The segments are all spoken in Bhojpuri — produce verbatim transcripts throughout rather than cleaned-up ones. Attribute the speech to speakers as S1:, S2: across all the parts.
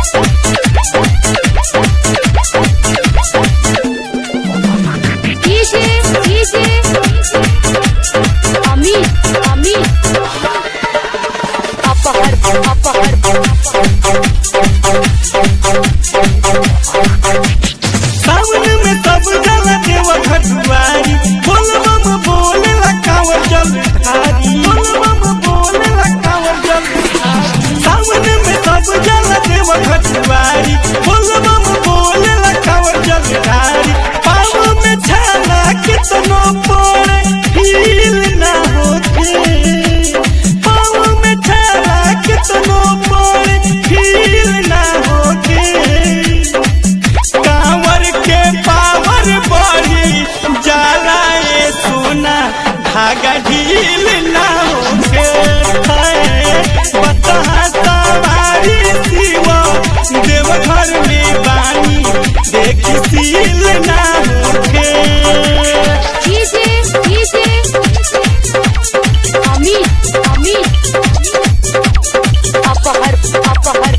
S1: सावन में सब जला देव घटुआरी बोल बम बोले लकावर जल धारी बोल बम बोले लकावर जल धारी सावन में सब जला देव घटुआरी बोल बम बोले लकावर जल धारी पाँव में छाला कितनो पड़े हील ना होते पाँव में छाला कितनो पड़े हील ना होते कांवर के पावर बढ़ी जाला ये सोना धागा ढील ना होके बता सवारी शिवा देवघर में बानी देखी सील ना होके
S2: डीजे डीजे अमी अमी अपहर अपहर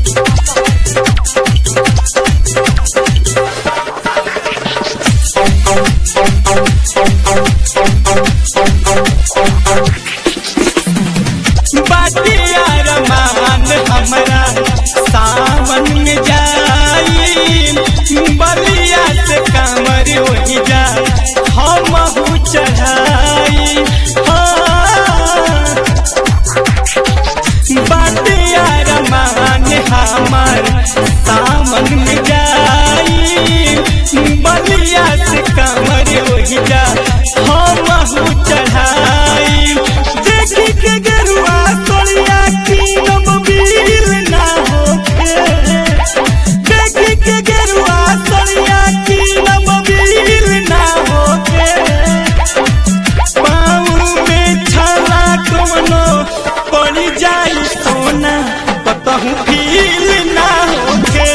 S1: बाटिया रमान हमरा सावन में जाई बलिया से कांवर वही जा हम चढ़ाई बाटिया रमान हमार सावन में जाई बलिया से कांवर वही जा हम चढ़ाई देखी के गरुआ तोलिया की नम बील ना होके देखी के गरुआ तोलिया की नम बील ना होके पाँव में छाला कमनो पड़ी जाई सोना पतहु फील ना होके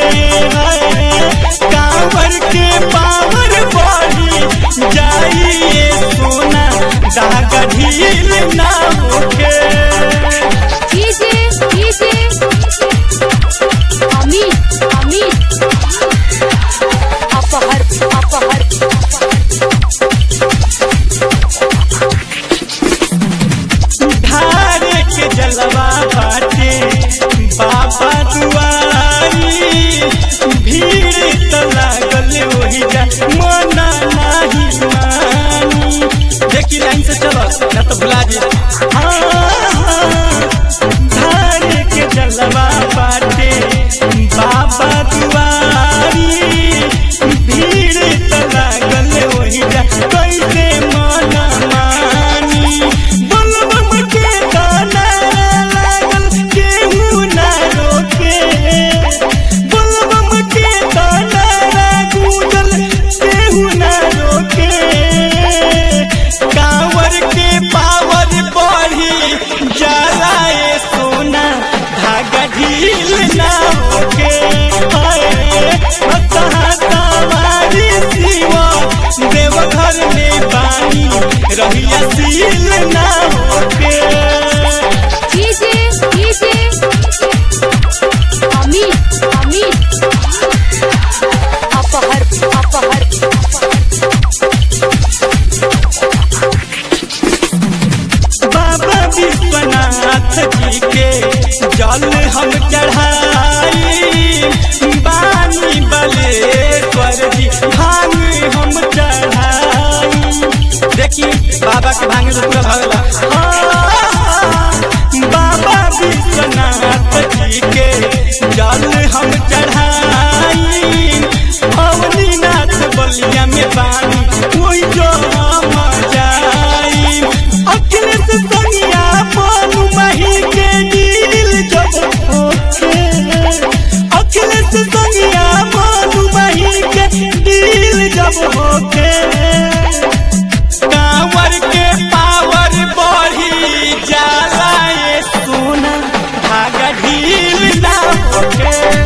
S1: कांवर के पावर बढ़ी जाई ये सोना धागा ढील ना होके
S2: डीजे डीजे अमी अमी अपहर अपहर
S1: धारे के जलवा बाटे बाबा दुआरी भीड़ तो लागल वही जा मना नाही मानी देखी लाइन से चलो ना तो भुला जी धारे के जलवा बाटे बाबा दुआरी भीड़ तो लागल वही जा कैसे मना मानी बलबम के गाना लागल केहू ना रोके बलबम के गाना गूंजल केहू ना रोके कांवर के पावर बढ़ी जाला ये सोना धागा ढील ना होके सवारी शिवा देवघर में बानी रहिया सील ना होके
S2: डीजे डीजे अमी अमी अपहर अपहर
S1: बाबा विश्वनाथ जी के जल हम चढ़ाई बानी बलेश्वर जी भांग हम चढ़ाई देखी बाबा के भांग से पूरा भगला बाबा विश्वनाथ जी के जल हम चढ़ाई अवनीनाथ बलिया में बानी कोई जो हम जाई अखिलेश सनिया बानू मही के दिल जब होके अखिलेश सनिया बानू मही के दिल जब होके कांवर के पावर बढ़ी जाला ये सोना धागा ढील ना होके